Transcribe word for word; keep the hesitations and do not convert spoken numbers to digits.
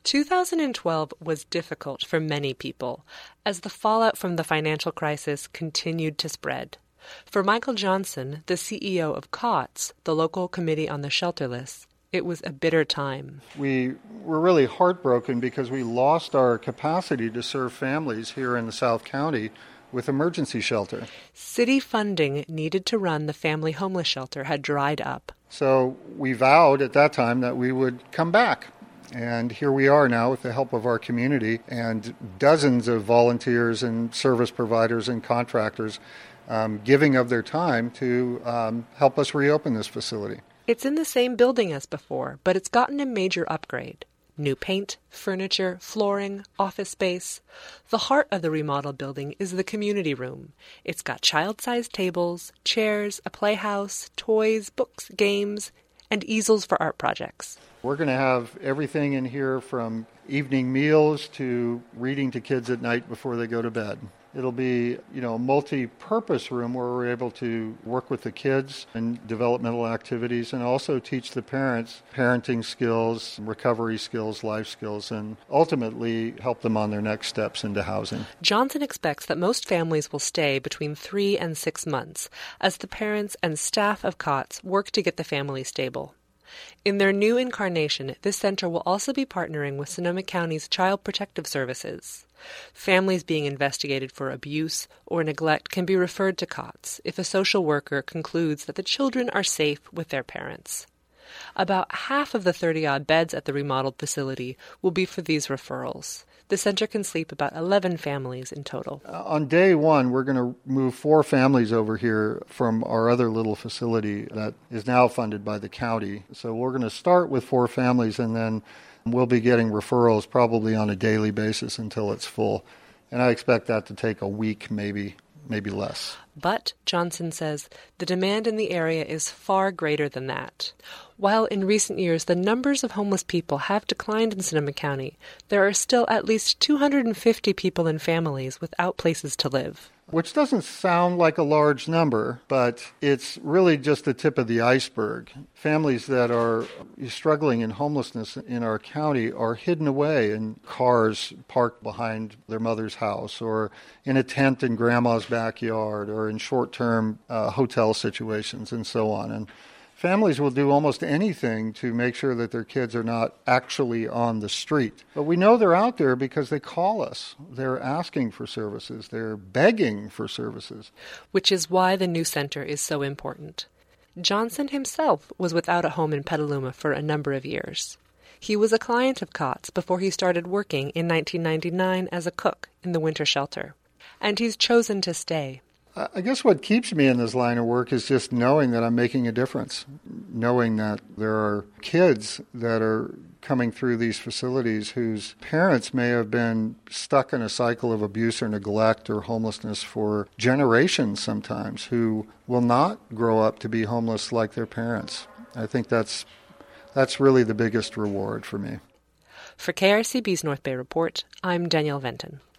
two thousand twelve was difficult for many people as the fallout from the financial crisis continued to spread. For Michael Johnson, the C E O of COTS, the local committee on the shelterless, it was a bitter time. We were really heartbroken because we lost our capacity to serve families here in the South County with emergency shelter. City funding needed to run the family homeless shelter had dried up. So we vowed at that time that we would come back. And here we are now with the help of our community and dozens of volunteers and service providers and contractors um, giving of their time to um, help us reopen this facility. It's in the same building as before, but it's gotten a major upgrade. New paint, furniture, flooring, office space. The heart of the remodeled building is the community room. It's got child-sized tables, chairs, a playhouse, toys, books, games, and easels for art projects. We're going to have everything in here from evening meals to reading to kids at night before they go to bed. It'll be, you know, a multi-purpose room where we're able to work with the kids and developmental activities and also teach the parents parenting skills, recovery skills, life skills, and ultimately help them on their next steps into housing. Johnson expects that most families will stay between three and six months as the parents and staff of COTS work to get the family stable. In their new incarnation, this center will also be partnering with Sonoma County's Child Protective Services. Families being investigated for abuse or neglect can be referred to COTS if a social worker concludes that the children are safe with their parents. About half of the thirty-odd beds at the remodeled facility will be for these referrals. The center can sleep about eleven families in total. Uh, on day one, we're going to move four families over here from our other little facility that is now funded by the county. So we're going to start with four families, and then we'll be getting referrals probably on a daily basis until it's full. And I expect that to take a week, maybe, maybe less. But, Johnson says, the demand in the area is far greater than that. While in recent years the numbers of homeless people have declined in Sonoma County, there are still at least two hundred fifty people and families without places to live. Which doesn't sound like a large number, but it's really just the tip of the iceberg. Families that are struggling in homelessness in our county are hidden away in cars parked behind their mother's house, or in a tent in grandma's backyard, or in short-term uh, hotel situations, and so on. And families will do almost anything to make sure that their kids are not actually on the street. But we know they're out there because they call us. They're asking for services. They're begging for services. Which is why the new center is so important. Johnson himself was without a home in Petaluma for a number of years. He was a client of COTS before he started working in nineteen ninety-nine as a cook in the winter shelter. And he's chosen to stay. I guess what keeps me in this line of work is just knowing that I'm making a difference, knowing that there are kids that are coming through these facilities whose parents may have been stuck in a cycle of abuse or neglect or homelessness for generations sometimes, who will not grow up to be homeless like their parents. I think that's that's really the biggest reward for me. For K R C B's North Bay Report, I'm Danielle Venton.